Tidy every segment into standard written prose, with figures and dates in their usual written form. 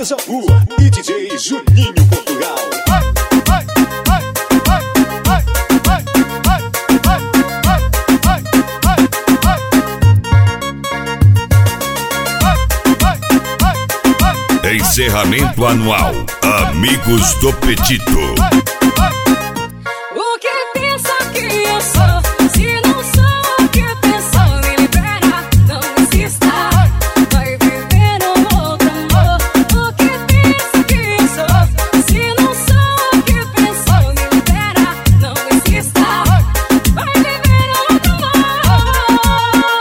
Beija-Flor e DJ Juninho Portugal. Encerramento anual Amigos do Petito. O que pensa que eu sou? Se não sou o que pensou, me libera, não insista. Vai viver um outro amor. O que pensa que eu sou? Se não sou o que pensou, me libera, não insista. Vai viver um outro amor.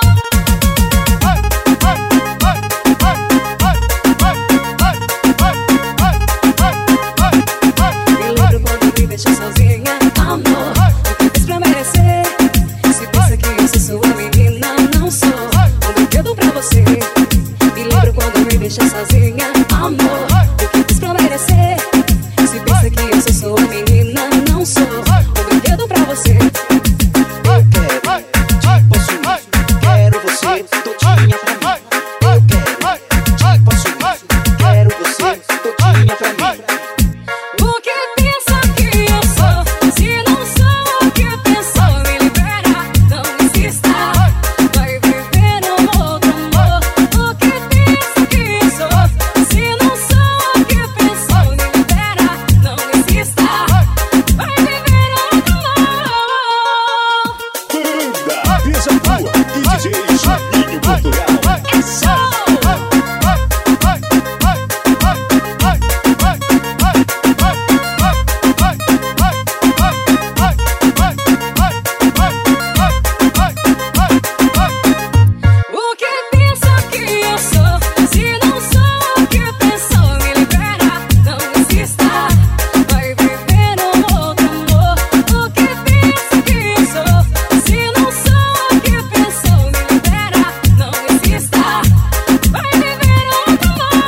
Me lembro quando me deixou sozinha, amor. O que fiz pra merecer? Se pensa que eu sou sua menina, não sou um brinquedo pra você. Me lembro quando me deixou sozinha, amor. O que fiz pra merecer? Se pensa que eu sou sua menina, não sou um brinquedo pra você. Eu quero, te possuir, quero você todinha pra mim. Eu quero, te possuir, quero você todinha pra mim. O que pensa que eu sou? Se não sou o que pensou, me libera, não insista. Vai viver um outro amor. O que pensa que eu sou? Se não sou o que pensou, me libera, não insista. Vai viver um outro amor. Banda Beija-Flor e DJ Juninho Portugal. É show! O que pensa que eu sou? Se não sou o que pensou, me libera, não insista. Vai viver um outro amor. O que pensa que eu sou? Se não sou o que pensou, me libera, não insista. Vai viver um outro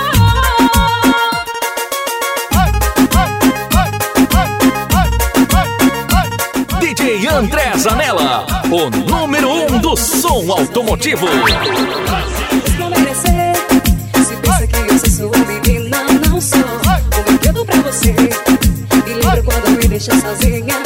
amor. DJ André Zanella, o número 1 do som automotivo. Pra merecer, se pensa que eu sou sua menina, não sou um brinquedo pra você. Me lembro quando me deixou sozinha,